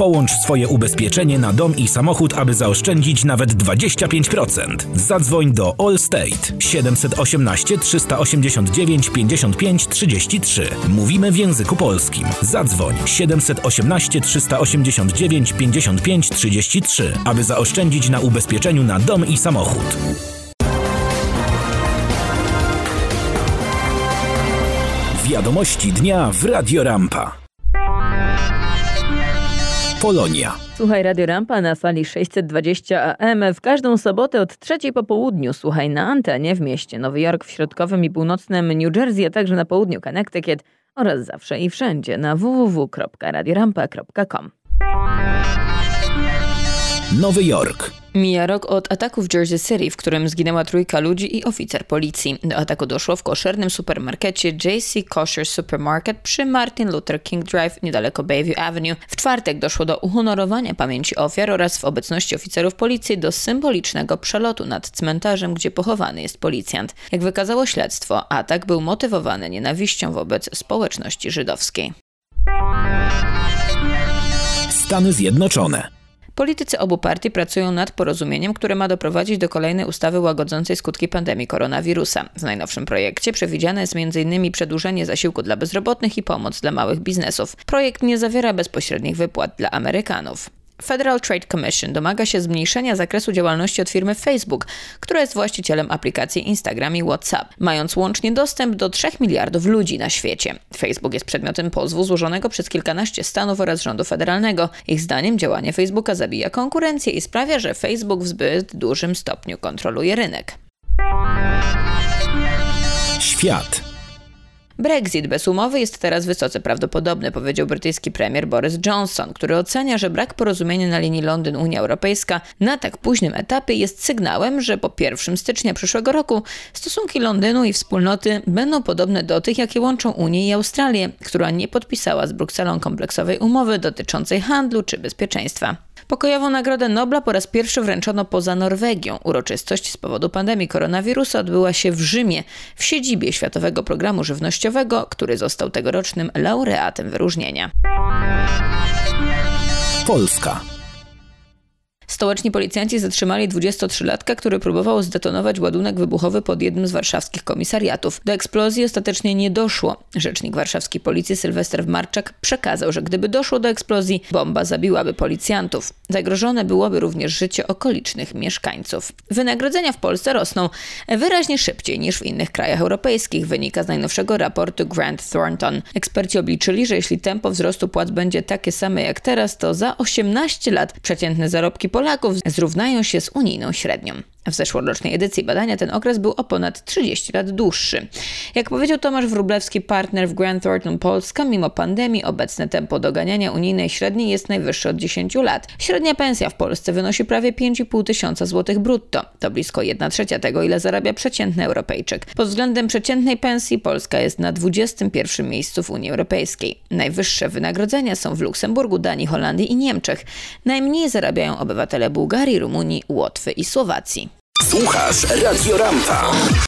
Połącz swoje ubezpieczenie na dom i samochód, aby zaoszczędzić nawet 25%. Zadzwoń do Allstate 718 389 55 33. Mówimy w języku polskim. Zadzwoń 718 389 55 33, aby zaoszczędzić na ubezpieczeniu na dom i samochód. Wiadomości dnia w Radio Rampa. Polonia. Słuchaj Radio Rampa na fali 620 AM w każdą sobotę od 3 po południu. Słuchaj na antenie w mieście Nowy Jork, w środkowym i północnym New Jersey, a także na południu Connecticut oraz zawsze i wszędzie na www.radiorampa.com. Nowy Jork. Mija rok od ataku w Jersey City, w którym zginęła 3 ludzi i oficer policji. Do ataku doszło w koszernym supermarkecie J.C. Kosher Supermarket przy Martin Luther King Drive niedaleko Bayview Avenue. W czwartek doszło do uhonorowania pamięci ofiar oraz w obecności oficerów policji do symbolicznego przelotu nad cmentarzem, gdzie pochowany jest policjant. Jak wykazało śledztwo, atak był motywowany nienawiścią wobec społeczności żydowskiej. Stany Zjednoczone. Politycy obu partii pracują nad porozumieniem, które ma doprowadzić do kolejnej ustawy łagodzącej skutki pandemii koronawirusa. W najnowszym projekcie przewidziane jest m.in. przedłużenie zasiłku dla bezrobotnych i pomoc dla małych biznesów. Projekt nie zawiera bezpośrednich wypłat dla Amerykanów. Federal Trade Commission domaga się zmniejszenia zakresu działalności od firmy Facebook, która jest właścicielem aplikacji Instagram i WhatsApp, mając łącznie dostęp do 3 miliardów ludzi na świecie. Facebook jest przedmiotem pozwu złożonego przez kilkanaście stanów oraz rządu federalnego. Ich zdaniem działanie Facebooka zabija konkurencję i sprawia, że Facebook w zbyt dużym stopniu kontroluje rynek. Świat. Brexit bez umowy jest teraz wysoce prawdopodobny, powiedział brytyjski premier Boris Johnson, który ocenia, że brak porozumienia na linii Londyn-Unia Europejska na tak późnym etapie jest sygnałem, że po 1 stycznia przyszłego roku stosunki Londynu i wspólnoty będą podobne do tych, jakie łączą Unię i Australię, która nie podpisała z Brukselą kompleksowej umowy dotyczącej handlu czy bezpieczeństwa. Pokojową Nagrodę Nobla po raz pierwszy wręczono poza Norwegią. Uroczystość z powodu pandemii koronawirusa odbyła się w Rzymie, w siedzibie Światowego Programu Żywnościowego, który został tegorocznym laureatem wyróżnienia. Polska. Stołeczni policjanci zatrzymali 23-latka, który próbował zdetonować ładunek wybuchowy pod jednym z warszawskich komisariatów. Do eksplozji ostatecznie nie doszło. Rzecznik warszawskiej policji Sylwester Marczak przekazał, że gdyby doszło do eksplozji, bomba zabiłaby policjantów. Zagrożone byłoby również życie okolicznych mieszkańców. Wynagrodzenia w Polsce rosną wyraźnie szybciej niż w innych krajach europejskich, wynika z najnowszego raportu Grant Thornton. Eksperci obliczyli, że jeśli tempo wzrostu płac będzie takie same jak teraz, to za 18 lat przeciętne zarobki Polaków zrównają się z unijną średnią. W zeszłorocznej edycji badania ten okres był o ponad 30 lat dłuższy. Jak powiedział Tomasz Wróblewski, partner w Grant Thornton Polska, mimo pandemii obecne tempo doganiania unijnej średniej jest najwyższe od 10 lat. Średnia pensja w Polsce wynosi prawie 5,5 tysiąca złotych brutto. To blisko 1/3 tego, ile zarabia przeciętny Europejczyk. Pod względem przeciętnej pensji Polska jest na 21. miejscu w Unii Europejskiej. Najwyższe wynagrodzenia są w Luksemburgu, Danii, Holandii i Niemczech. Najmniej zarabiają obywatele Bułgarii, Rumunii, Łotwy i Słowacji. Słuchasz Radio Rampa.